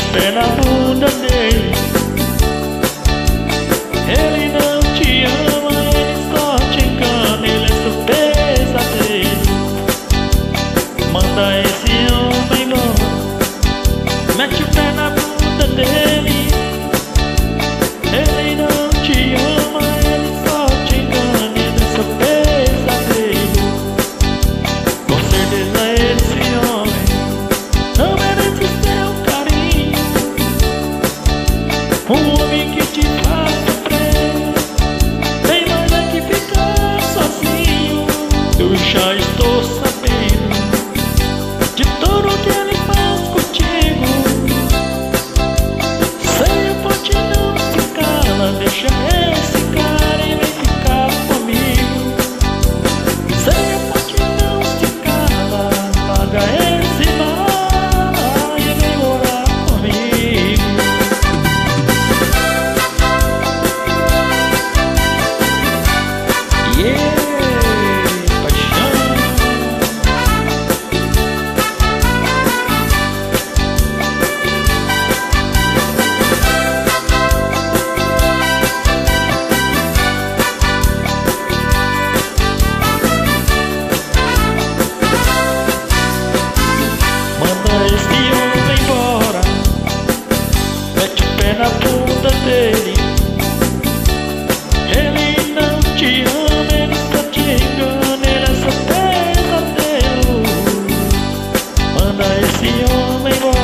pé na bunda dele. Ele não te ama, ele só te engana, ele é seu pesadelo. Manda esse homem embora, mete o pé na bunda dele. Ele não te ama, ele só te engana, ele é seu pesadelo. Com certeza esse homem não merece seu carinho. Um homem que te faz sofrer, bem mais é que ficar sozinho. Eu já estou sabendo de tudo que ele faz contigo. Sem a fonte não se cala, deixa esse cara e vem ficar comigo. Sem a fonte não se cala, paga esse mal e vem morar comigo. Paixão. Manda esse homem embora, mete o pé na bunda dele. Ele não te ama, ele só te engana, ele é seu pesadelo. Manda esse homem embora.